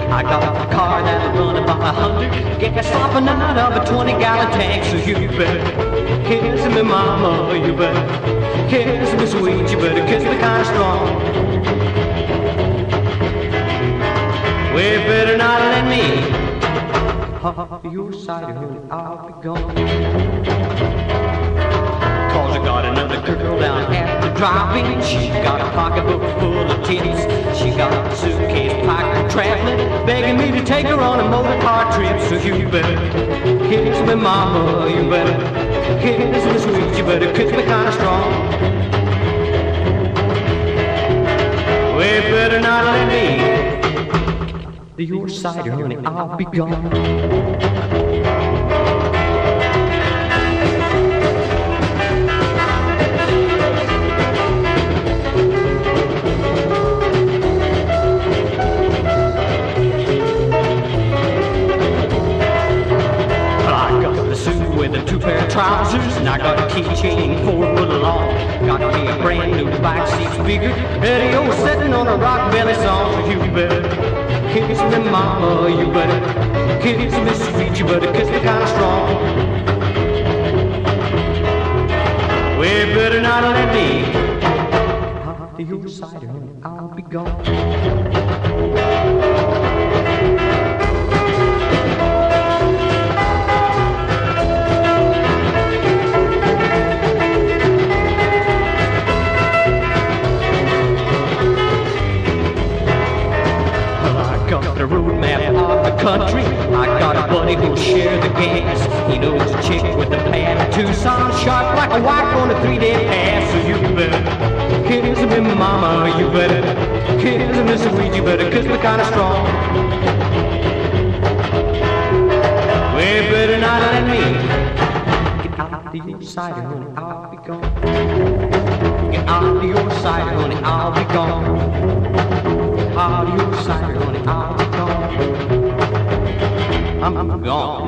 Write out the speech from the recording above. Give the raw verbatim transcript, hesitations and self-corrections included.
I got a car that'll run about a hundred gas slopping out of a twenty gallon tank. So you better kiss me, mama, you better kiss me sweet, you better kiss me kinda strong. We better not let me off your side, honey, I'll be gone. Cause I got another girl down at the drive-in. She got a pocketbook full of titties. She got a suitcase packed and traveling, begging me to take her on a motor car trip. So you better kiss me, mama, you better kiss me sweet, you better kiss me kinda strong. We better not let me to your side, honey, I'll be gone. With a two pair of trousers, and I got a keychain four foot long. Got me a brand new backseat speaker, and you're sitting on a rock belly song. So you better kiss me, mama, you better kiss me sweet, you better kiss me kinda strong. We better not let me to your side, honey, I'll be gone. The road map of the country. I got a buddy who'll share the gas. He knows a chick with a pad in Tucson, sharp like a wife on a three-day pass. So you better kiss me, mama, you better kiss me sweet, you better kiss me kinda strong. We better not let me get out to your side, honey, I'll be gone. Get out to your side, honey, I'll be gone. Out of your sight, honey, I'll be gone. I'm, I'm gone.